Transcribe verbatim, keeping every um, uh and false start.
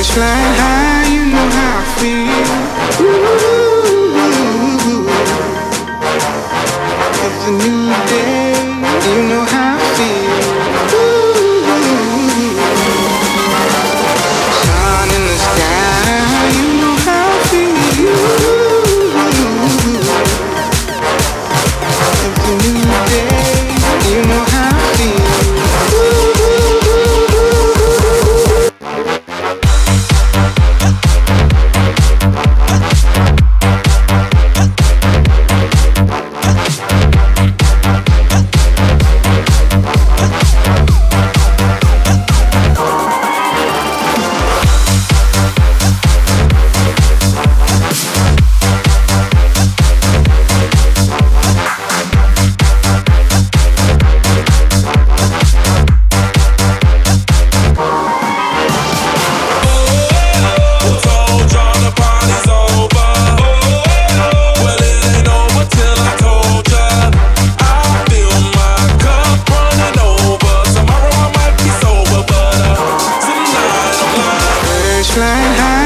flying high, you know how I feel. Ooh, it's a new day, you know how I feel. Ooh, sun in the sky, you know how I feel. It's a new day, you know how I feel. Flying high.